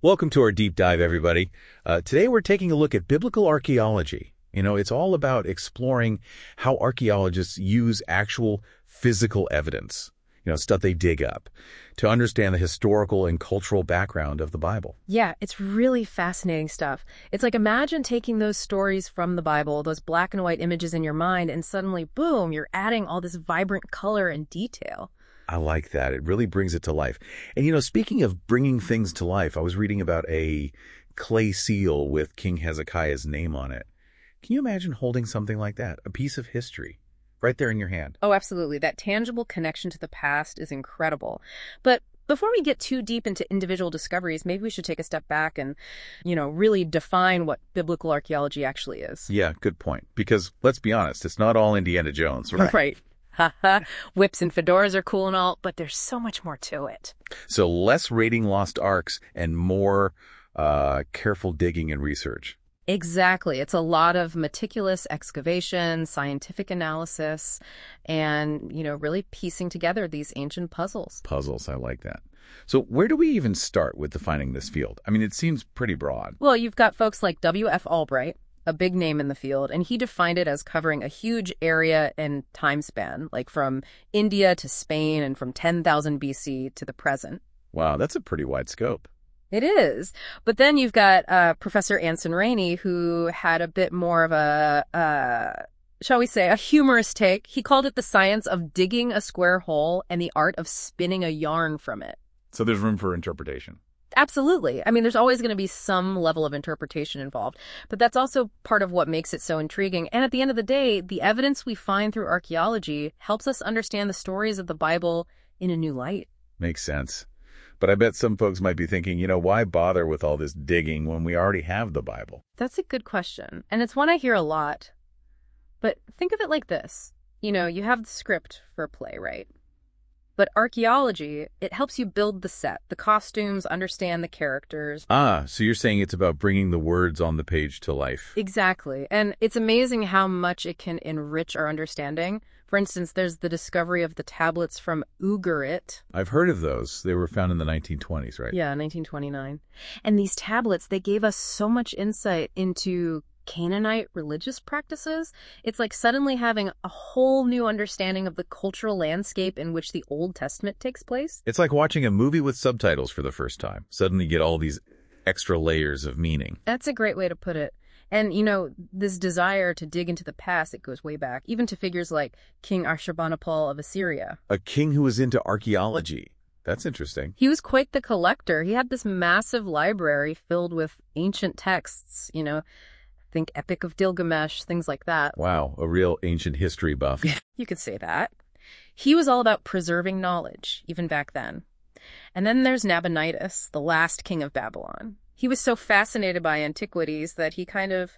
Welcome to our deep dive, everybody. Today we're taking a look at biblical archaeology. It's all about exploring how archaeologists use actual physical evidence, stuff they dig up, to understand the historical and cultural background of the Bible. Yeah, it's really fascinating stuff. It's like, imagine taking those stories from the Bible, those black and white images in your mind, and suddenly, boom, you're adding all this vibrant color and detail. I like that. It really brings it to life. And, speaking of bringing things to life, I was reading about a clay seal with King Hezekiah's name on it. Can you imagine holding something like that, a piece of history, right there in your hand? Oh, absolutely. That tangible connection to the past is incredible. But before we get too deep into individual discoveries, maybe we should take a step back and, really define what biblical archaeology actually is. Yeah, good point. Because let's be honest, it's not all Indiana Jones, right? Right. Whips and fedoras are cool and all, but there's so much more to it. So less raiding lost arks and more careful digging and research. Exactly. It's a lot of meticulous excavation, scientific analysis, and, really piecing together these ancient puzzles. Puzzles, I like that. So where do we even start with defining this field? I mean, it seems pretty broad. Well, you've got folks like W.F. Albright, a big name in the field, and he defined it as covering a huge area and time span, like from India to Spain and from 10,000 BC to the present. Wow, that's a pretty wide scope. It is. But then you've got Professor Anson Rainey, who had a bit more of shall we say, a humorous take. He called it the science of digging a square hole and the art of spinning a yarn from it. So there's room for interpretation. Absolutely. I mean, there's always going to be some level of interpretation involved, but that's also part of what makes it so intriguing. And at the end of the day, the evidence we find through archaeology helps us understand the stories of the Bible in a new light. Makes sense. But I bet some folks might be thinking, why bother with all this digging when we already have the Bible? That's a good question. And it's one I hear a lot. But think of it like this. You have the script for a play, right? But archaeology, it helps you build the set, the costumes, understand the characters. Ah, so you're saying it's about bringing the words on the page to life. Exactly. And it's amazing how much it can enrich our understanding. For instance, there's the discovery of the tablets from Ugarit. I've heard of those. They were found in the 1920s, right? Yeah, 1929. And these tablets, they gave us so much insight into Canaanite religious practices. It's like suddenly having a whole new understanding of the cultural landscape in which the Old Testament takes place. It's like watching a movie with subtitles for the first time. Suddenly you get all these extra layers of meaning. That's a great way to put it. And, this desire to dig into the past, it goes way back, even to figures like King Ashurbanipal of Assyria. A king who was into archaeology. That's interesting. He was quite the collector. He had this massive library filled with ancient texts, think Epic of Gilgamesh, things like that. Wow, a real ancient history buff. You could say that. He was all about preserving knowledge, even back then. And then there's Nabonidus, the last king of Babylon. He was so fascinated by antiquities that he kind of,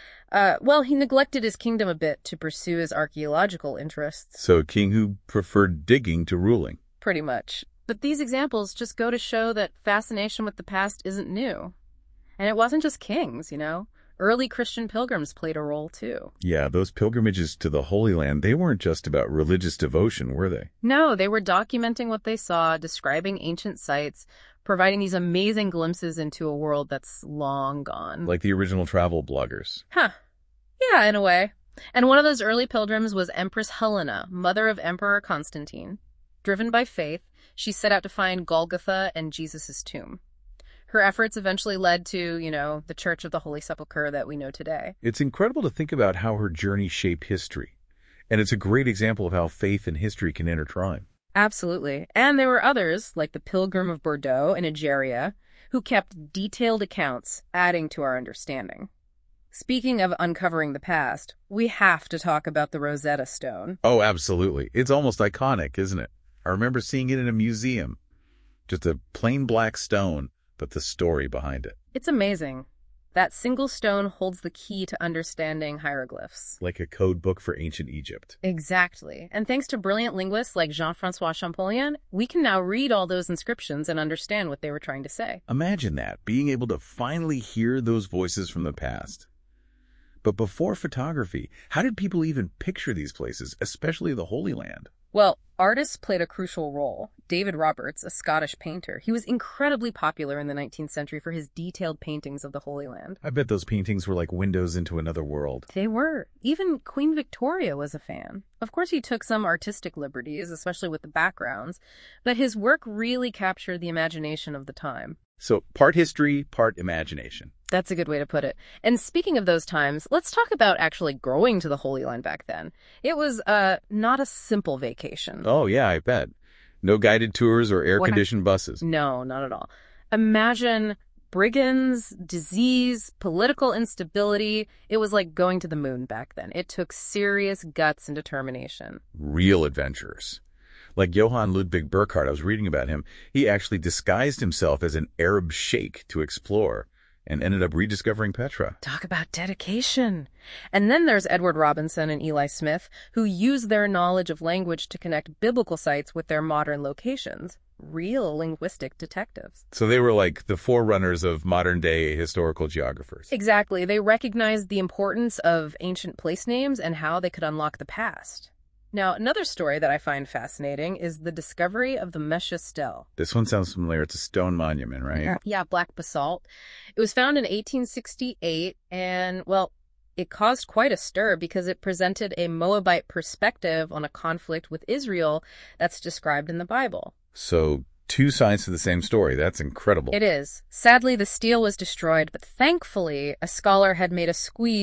he neglected his kingdom a bit to pursue his archaeological interests. So a king who preferred digging to ruling. Pretty much. But these examples just go to show that fascination with the past isn't new. And it wasn't just kings, Early Christian pilgrims played a role, too. Yeah, those pilgrimages to the Holy Land, they weren't just about religious devotion, were they? No, they were documenting what they saw, describing ancient sites, providing these amazing glimpses into a world that's long gone. Like the original travel bloggers. Huh. Yeah, in a way. And one of those early pilgrims was Empress Helena, mother of Emperor Constantine. Driven by faith, she set out to find Golgotha and Jesus' tomb. Her efforts eventually led to, the Church of the Holy Sepulchre that we know today. It's incredible to think about how her journey shaped history. And it's a great example of how faith and history can intertwine. Absolutely. And there were others, like the Pilgrim of Bordeaux in Egeria, who kept detailed accounts, adding to our understanding. Speaking of uncovering the past, we have to talk about the Rosetta Stone. Oh, absolutely. It's almost iconic, isn't it? I remember seeing it in a museum. Just a plain black stone, but the story behind it. It's amazing. That single stone holds the key to understanding hieroglyphs. Like a code book for ancient Egypt. Exactly. And thanks to brilliant linguists like Jean-François Champollion, we can now read all those inscriptions and understand what they were trying to say. Imagine that, being able to finally hear those voices from the past. But before photography, how did people even picture these places, especially the Holy Land? Well, Artists played a crucial role. David Roberts, a Scottish painter, he was incredibly popular in the 19th century for his detailed paintings of the Holy Land. I bet those paintings were like windows into another world. They were. Even Queen Victoria was a fan. Of course, he took some artistic liberties, especially with the backgrounds, but his work really captured the imagination of the time. So part history, part imagination. That's a good way to put it. And speaking of those times, let's talk about actually going to the Holy Land back then. It was not a simple vacation. Oh, yeah, I bet. No guided tours or air-conditioned buses. No, not at all. Imagine brigands, disease, political instability. It was like going to the moon back then. It took serious guts and determination. Real adventurers. Like Johann Ludwig Burckhardt, I was reading about him. He actually disguised himself as an Arab sheikh to explore and ended up rediscovering Petra. Talk about dedication. And then there's Edward Robinson and Eli Smith, who used their knowledge of language to connect biblical sites with their modern locations. Real linguistic detectives. So they were like the forerunners of modern-day historical geographers. Exactly. They recognized the importance of ancient place names and how they could unlock the past. Now, another story that I find fascinating is the discovery of the Mesha Stele. This one sounds familiar. It's a stone monument, right? Yeah, black basalt. It was found in 1868, and, well, it caused quite a stir because it presented a Moabite perspective on a conflict with Israel that's described in the Bible. So, two sides to the same story. That's incredible. It is. Sadly, the stele was destroyed, but thankfully, a scholar had made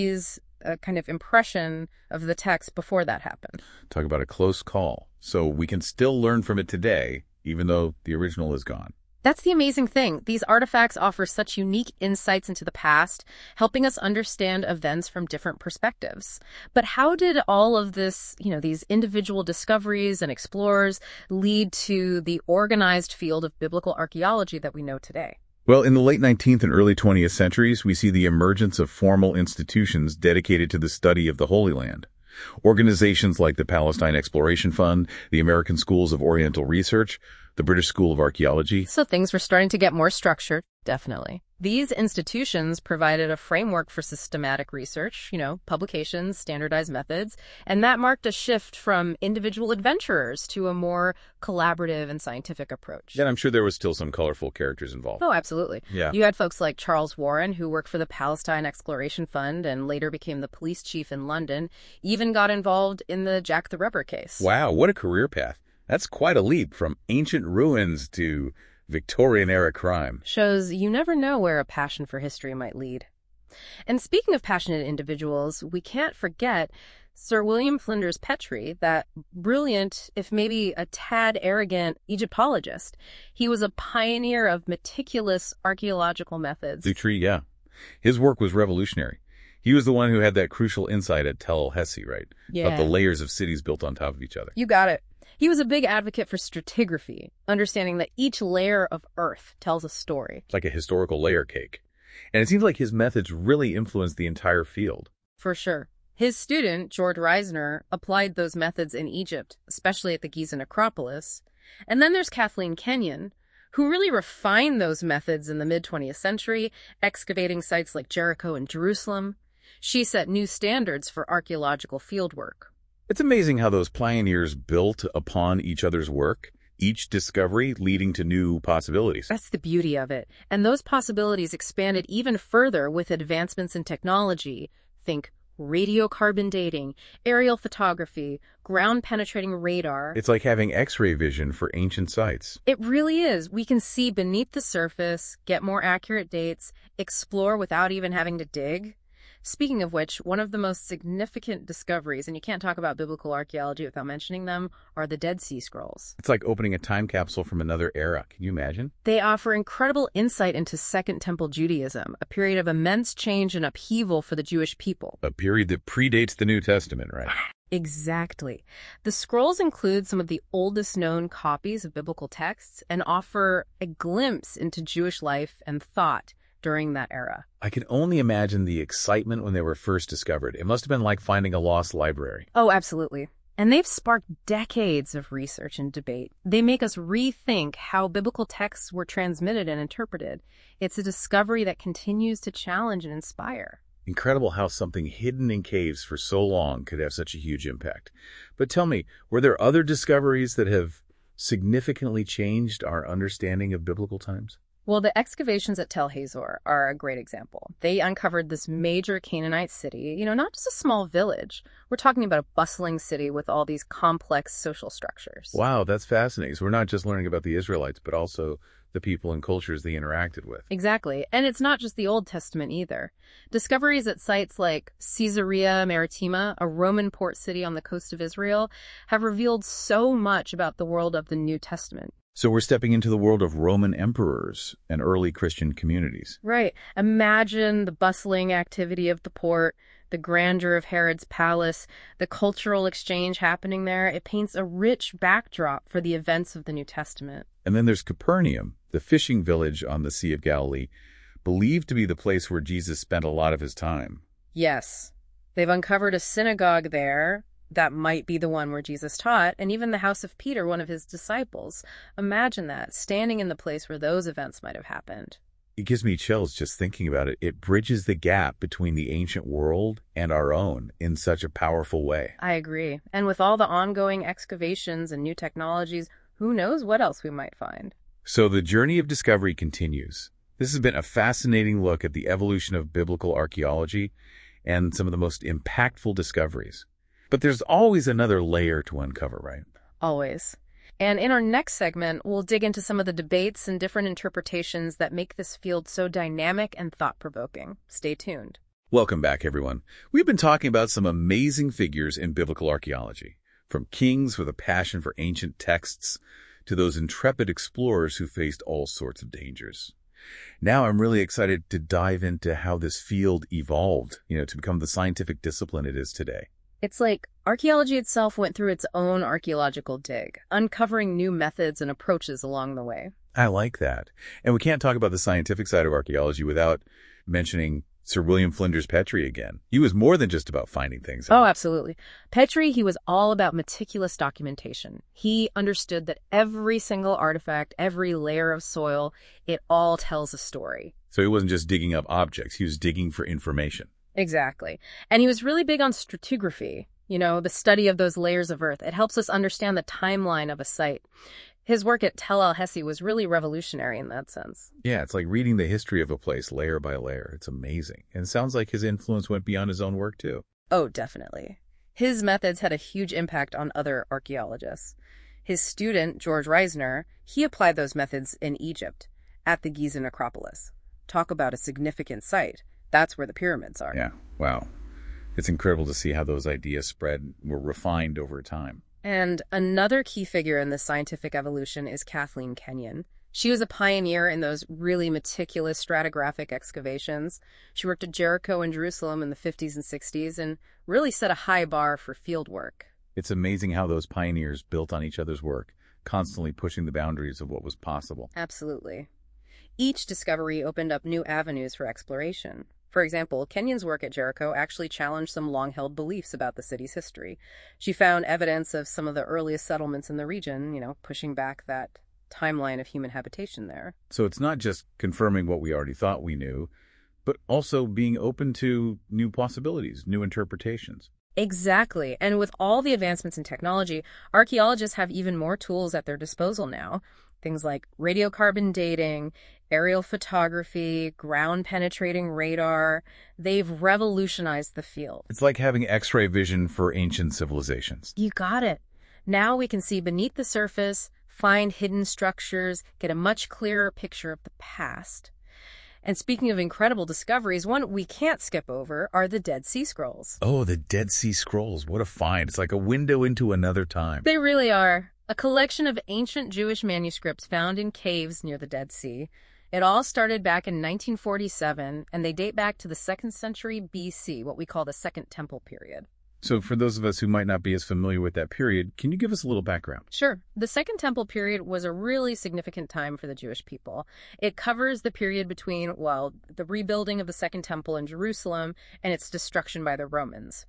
a kind of impression of the text before that happened. Talk about a close call. So we can still learn from it today, even though the original is gone. That's the amazing thing. These artifacts offer such unique insights into the past, helping us understand events from different perspectives. But how did all of this, these individual discoveries and explorers lead to the organized field of biblical archaeology that we know today? Well, in the late 19th and early 20th centuries, we see the emergence of formal institutions dedicated to the study of the Holy Land. Organizations like the Palestine Exploration Fund, the American Schools of Oriental Research, the British School of Archaeology. So things were starting to get more structured, definitely. These institutions provided a framework for systematic research, publications, standardized methods, and that marked a shift from individual adventurers to a more collaborative and scientific approach. And I'm sure there was still some colorful characters involved. Oh, absolutely. Yeah. You had folks like Charles Warren, who worked for the Palestine Exploration Fund and later became the police chief in London, even got involved in the Jack the Ripper case. Wow, what a career path. That's quite a leap from ancient ruins to Victorian-era crime. Shows you never know where a passion for history might lead. And speaking of passionate individuals, we can't forget Sir William Flinders Petrie, that brilliant, if maybe a tad arrogant Egyptologist. He was a pioneer of meticulous archaeological methods. Petrie, yeah. His work was revolutionary. He was the one who had that crucial insight at Tel el-Hesi, right? Yeah. About the layers of cities built on top of each other. You got it. He was a big advocate for stratigraphy, understanding that each layer of Earth tells a story. It's like a historical layer cake. And it seems like his methods really influenced the entire field. For sure. His student, George Reisner, applied those methods in Egypt, especially at the Giza necropolis. And then there's Kathleen Kenyon, who really refined those methods in the mid-20th century, excavating sites like Jericho and Jerusalem. She set new standards for archaeological fieldwork. It's amazing how those pioneers built upon each other's work, each discovery leading to new possibilities. That's the beauty of it. And those possibilities expanded even further with advancements in technology. Think radiocarbon dating, aerial photography, ground-penetrating radar. It's like having X-ray vision for ancient sites. It really is. We can see beneath the surface, get more accurate dates, explore without even having to dig. Speaking of which, one of the most significant discoveries, and you can't talk about biblical archaeology without mentioning them, are the Dead Sea Scrolls. It's like opening a time capsule from another era. Can you imagine? They offer incredible insight into Second Temple Judaism, a period of immense change and upheaval for the Jewish people. A period that predates the New Testament, right? Exactly. The scrolls include some of the oldest known copies of biblical texts and offer a glimpse into Jewish life and thought during that era. I can only imagine the excitement when they were first discovered. It must have been like finding a lost library. Oh, absolutely. And they've sparked decades of research and debate. They make us rethink how biblical texts were transmitted and interpreted. It's a discovery that continues to challenge and inspire. Incredible how something hidden in caves for so long could have such a huge impact. But tell me, were there other discoveries that have significantly changed our understanding of biblical times? Well, the excavations at Tel Hazor are a great example. They uncovered this major Canaanite city, not just a small village. We're talking about a bustling city with all these complex social structures. Wow, that's fascinating. So we're not just learning about the Israelites, but also the people and cultures they interacted with. Exactly. And it's not just the Old Testament either. Discoveries at sites like Caesarea Maritima, a Roman port city on the coast of Israel, have revealed so much about the world of the New Testament. So we're stepping into the world of Roman emperors and early Christian communities. Right. Imagine the bustling activity of the port, the grandeur of Herod's palace, the cultural exchange happening there. It paints a rich backdrop for the events of the New Testament. And then there's Capernaum, the fishing village on the Sea of Galilee, believed to be the place where Jesus spent a lot of his time. Yes. They've uncovered a synagogue there that might be the one where Jesus taught, and even the house of Peter, one of his disciples. Imagine that, standing in the place where those events might have happened. It gives me chills just thinking about it. It bridges the gap between the ancient world and our own in such a powerful way. I agree. And with all the ongoing excavations and new technologies, who knows what else we might find? So the journey of discovery continues. This has been a fascinating look at the evolution of biblical archaeology and some of the most impactful discoveries. But there's always another layer to uncover, right? Always. And in our next segment, we'll dig into some of the debates and different interpretations that make this field so dynamic and thought-provoking. Stay tuned. Welcome back, everyone. We've been talking about some amazing figures in biblical archaeology, from kings with a passion for ancient texts to those intrepid explorers who faced all sorts of dangers. Now I'm really excited to dive into how this field evolved, to become the scientific discipline it is today. It's like archaeology itself went through its own archaeological dig, uncovering new methods and approaches along the way. I like that. And we can't talk about the scientific side of archaeology without mentioning Sir William Flinders Petrie again. He was more than just about finding things. Oh, absolutely. Petrie, he was all about meticulous documentation. He understood that every single artifact, every layer of soil, it all tells a story. So he wasn't just digging up objects, he was digging for information. Exactly. And he was really big on stratigraphy, the study of those layers of earth. It helps us understand the timeline of a site. His work at Tel el-Hesi was really revolutionary in that sense. Yeah, it's like reading the history of a place layer by layer. It's amazing. And it sounds like his influence went beyond his own work, too. Oh, definitely. His methods had a huge impact on other archaeologists. His student, George Reisner, he applied those methods in Egypt, at the Giza necropolis. Talk about a significant site. That's where the pyramids are. Yeah, wow. It's incredible to see how those ideas were refined over time. And another key figure in this scientific evolution is Kathleen Kenyon. She was a pioneer in those really meticulous stratigraphic excavations. She worked at Jericho and Jerusalem in the 50s and 60s and really set a high bar for field work. It's amazing how those pioneers built on each other's work, constantly pushing the boundaries of what was possible. Absolutely. Each discovery opened up new avenues for exploration. For example, Kenyon's work at Jericho actually challenged some long-held beliefs about the city's history. She found evidence of some of the earliest settlements in the region, pushing back that timeline of human habitation there. So it's not just confirming what we already thought we knew, but also being open to new possibilities, new interpretations. Exactly. And with all the advancements in technology, archaeologists have even more tools at their disposal now. Things like radiocarbon dating, aerial photography, ground-penetrating radar. They've revolutionized the field. It's like having X-ray vision for ancient civilizations. You got it. Now we can see beneath the surface, find hidden structures, get a much clearer picture of the past. And speaking of incredible discoveries, one we can't skip over are the Dead Sea Scrolls. Oh, the Dead Sea Scrolls. What a find. It's like a window into another time. They really are. A collection of ancient Jewish manuscripts found in caves near the Dead Sea. It all started back in 1947, and they date back to the 2nd century BC, what we call the Second Temple period. So for those of us who might not be as familiar with that period, can you give us a little background? Sure. The Second Temple period was a really significant time for the Jewish people. It covers the period between, the rebuilding of the Second Temple in Jerusalem and its destruction by the Romans.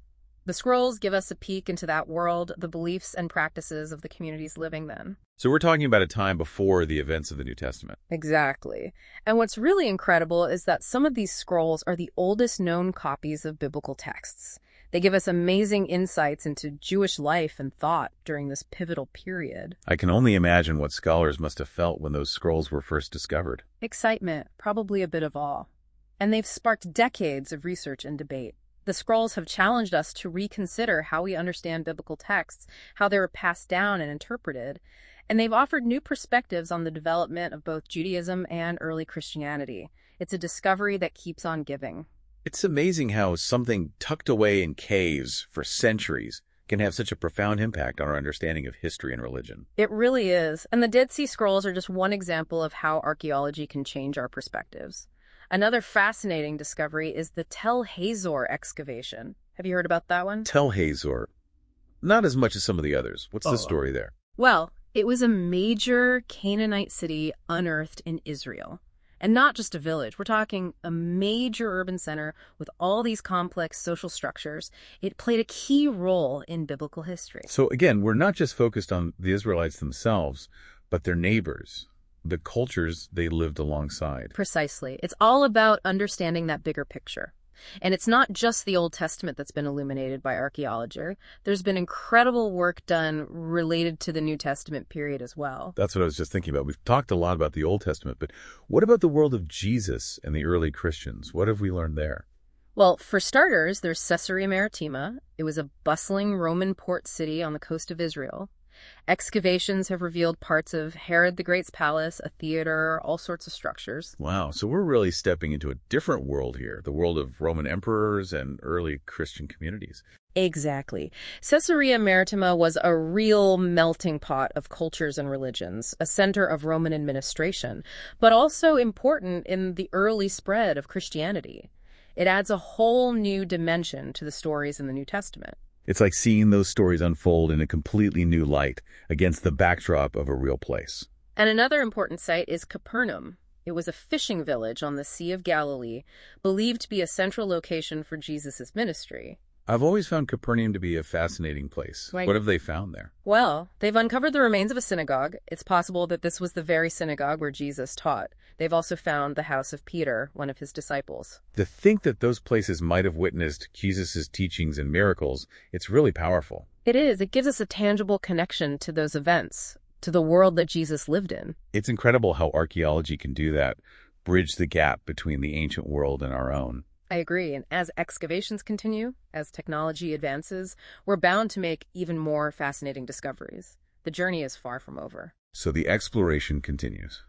The scrolls give us a peek into that world, the beliefs and practices of the communities living then. So we're talking about a time before the events of the New Testament. Exactly. And what's really incredible is that some of these scrolls are the oldest known copies of biblical texts. They give us amazing insights into Jewish life and thought during this pivotal period. I can only imagine what scholars must have felt when those scrolls were first discovered. Excitement, probably a bit of awe. And they've sparked decades of research and debate. The scrolls have challenged us to reconsider how we understand biblical texts, how they were passed down and interpreted, and they've offered new perspectives on the development of both Judaism and early Christianity. It's a discovery that keeps on giving. It's amazing how something tucked away in caves for centuries can have such a profound impact on our understanding of history and religion. It really is. And the Dead Sea Scrolls are just one example of how archaeology can change our perspectives. Another fascinating discovery is the Tel Hazor excavation. Have you heard about that one? Tel Hazor. Not as much as some of the others. What's the story there? Well, it was a major Canaanite city unearthed in Israel. And not just a village. We're talking a major urban center with all these complex social structures. It played a key role in biblical history. So again, we're not just focused on the Israelites themselves, but their neighbors, the cultures they lived alongside. Precisely. It's all about understanding that bigger picture. And it's not just the Old Testament that's been illuminated by archaeology. There's been incredible work done related to the New Testament period as well. That's what I was just thinking about. We've talked a lot about the Old Testament, but what about the world of Jesus and the early Christians? What have we learned there? Well, for starters, there's Caesarea Maritima. It was a bustling Roman port city on the coast of Israel. Excavations have revealed parts of Herod the Great's palace, a theater, all sorts of structures. Wow, so we're really stepping into a different world here, the world of Roman emperors and early Christian communities. Exactly. Caesarea Maritima was a real melting pot of cultures and religions, a center of Roman administration, but also important in the early spread of Christianity. It adds a whole new dimension to the stories in the New Testament. It's like seeing those stories unfold in a completely new light against the backdrop of a real place. And another important site is Capernaum. It was a fishing village on the Sea of Galilee, believed to be a central location for Jesus' ministry. I've always found Capernaum to be a fascinating place. Right. What have they found there? Well, they've uncovered the remains of a synagogue. It's possible that this was the very synagogue where Jesus taught. They've also found the house of Peter, one of his disciples. To think that those places might have witnessed Jesus' teachings and miracles, it's really powerful. It is. It gives us a tangible connection to those events, to the world that Jesus lived in. It's incredible how archaeology can do that, bridge the gap between the ancient world and our own. I agree. And as excavations continue, as technology advances, we're bound to make even more fascinating discoveries. The journey is far from over. So the exploration continues.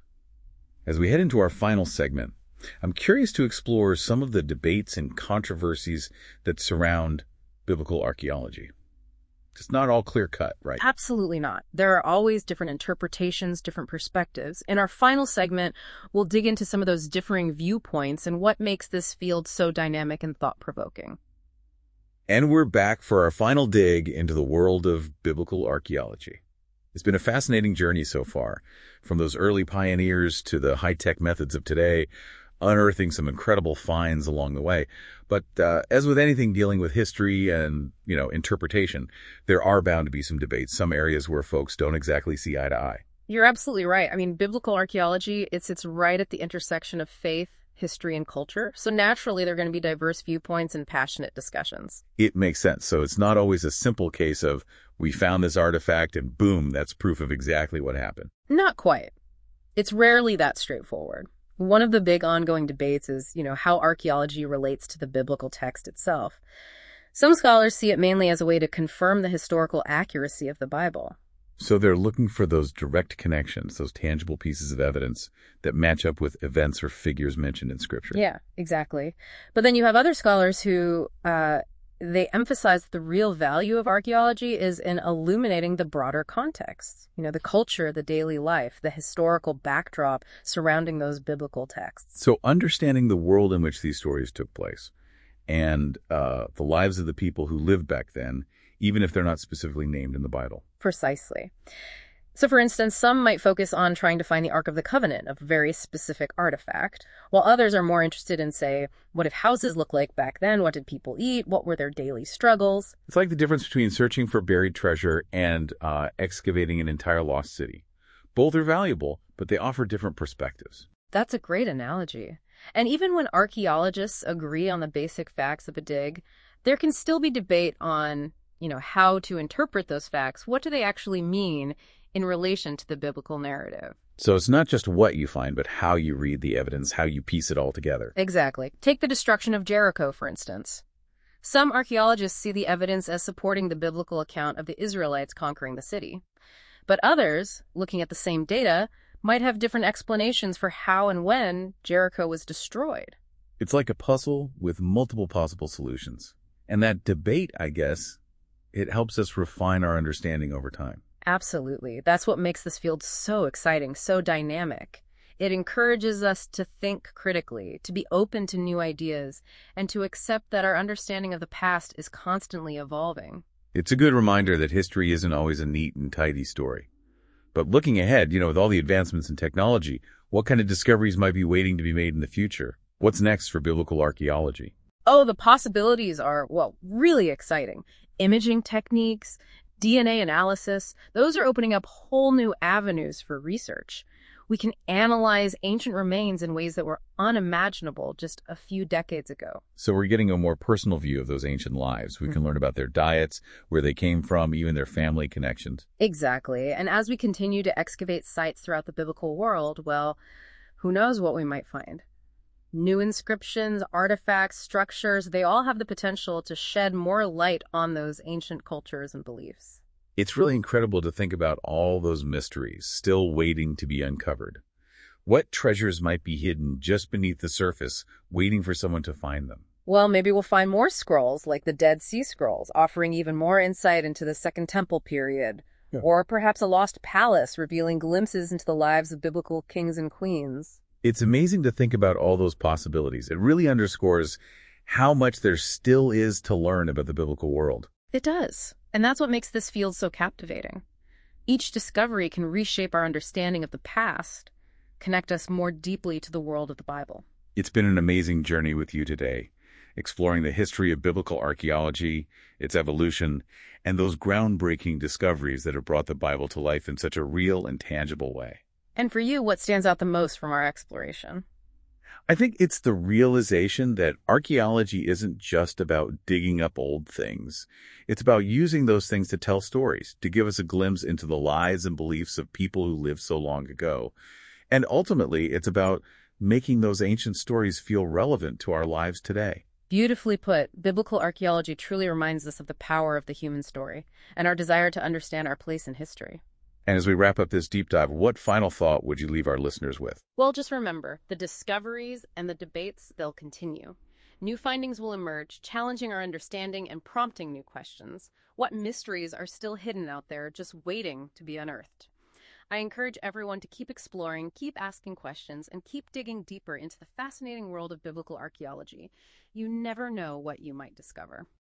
As we head into our final segment, I'm curious to explore some of the debates and controversies that surround biblical archaeology. It's not all clear-cut, right? Absolutely not. There are always different interpretations, different perspectives. In our final segment, we'll dig into some of those differing viewpoints and what makes this field so dynamic and thought-provoking. And we're back for our final dig into the world of biblical archaeology. It's been a fascinating journey so far, from those early pioneers to the high-tech methods of today, unearthing some incredible finds along the way. But as with anything dealing with history and, interpretation, there are bound to be some debates, some areas where folks don't exactly see eye to eye. You're absolutely right. I mean, biblical archaeology, it sits right at the intersection of faith, history, and culture. So naturally, there are going to be diverse viewpoints and passionate discussions. It makes sense. So it's not always a simple case of we found this artifact and boom, that's proof of exactly what happened. Not quite. It's rarely that straightforward. One of the big ongoing debates is, how archaeology relates to the biblical text itself. Some scholars see it mainly as a way to confirm the historical accuracy of the Bible. So they're looking for those direct connections, those tangible pieces of evidence that match up with events or figures mentioned in Scripture. Yeah, exactly. But then you have other scholars who they emphasize that the real value of archaeology is in illuminating the broader context, the culture, the daily life, the historical backdrop surrounding those biblical texts. So understanding the world in which these stories took place and the lives of the people who lived back then, even if they're not specifically named in the Bible. Precisely. So, for instance, some might focus on trying to find the Ark of the Covenant, a very specific artifact, while others are more interested in, say, what did houses look like back then? What did people eat? What were their daily struggles? It's like the difference between searching for buried treasure and excavating an entire lost city. Both are valuable, but they offer different perspectives. That's a great analogy. And even when archaeologists agree on the basic facts of a dig, there can still be debate on, how to interpret those facts. What do they actually mean in relation to the biblical narrative? So it's not just what you find, but how you read the evidence, how you piece it all together. Exactly. Take the destruction of Jericho, for instance. Some archaeologists see the evidence as supporting the biblical account of the Israelites conquering the city. But others, looking at the same data, might have different explanations for how and when Jericho was destroyed. It's like a puzzle with multiple possible solutions. And that debate, I guess, it helps us refine our understanding over time. Absolutely. That's what makes this field so exciting, so dynamic. It encourages us to think critically, to be open to new ideas, and to accept that our understanding of the past is constantly evolving. It's a good reminder that history isn't always a neat and tidy story. But looking ahead, with all the advancements in technology, what kind of discoveries might be waiting to be made in the future? What's next for biblical archaeology? Oh, the possibilities are, really exciting. Imaging techniques, DNA analysis, those are opening up whole new avenues for research. We can analyze ancient remains in ways that were unimaginable just a few decades ago. So we're getting a more personal view of those ancient lives. We can learn about their diets, where they came from, even their family connections. Exactly. And as we continue to excavate sites throughout the biblical world, who knows what we might find? New inscriptions, artifacts, structures, they all have the potential to shed more light on those ancient cultures and beliefs. It's really incredible to think about all those mysteries still waiting to be uncovered. What treasures might be hidden just beneath the surface, waiting for someone to find them? Well, maybe we'll find more scrolls, like the Dead Sea Scrolls, offering even more insight into the Second Temple period. Yeah. Or perhaps a lost palace, revealing glimpses into the lives of biblical kings and queens. It's amazing to think about all those possibilities. It really underscores how much there still is to learn about the biblical world. It does. And that's what makes this field so captivating. Each discovery can reshape our understanding of the past, connect us more deeply to the world of the Bible. It's been an amazing journey with you today, exploring the history of biblical archaeology, its evolution, and those groundbreaking discoveries that have brought the Bible to life in such a real and tangible way. And for you, what stands out the most from our exploration? I think it's the realization that archaeology isn't just about digging up old things. It's about using those things to tell stories, to give us a glimpse into the lives and beliefs of people who lived so long ago. And ultimately, it's about making those ancient stories feel relevant to our lives today. Beautifully put, biblical archaeology truly reminds us of the power of the human story and our desire to understand our place in history. And as we wrap up this deep dive, what final thought would you leave our listeners with? Well, just remember, the discoveries and the debates, they'll continue. New findings will emerge, challenging our understanding and prompting new questions. What mysteries are still hidden out there, just waiting to be unearthed? I encourage everyone to keep exploring, keep asking questions, and keep digging deeper into the fascinating world of biblical archaeology. You never know what you might discover.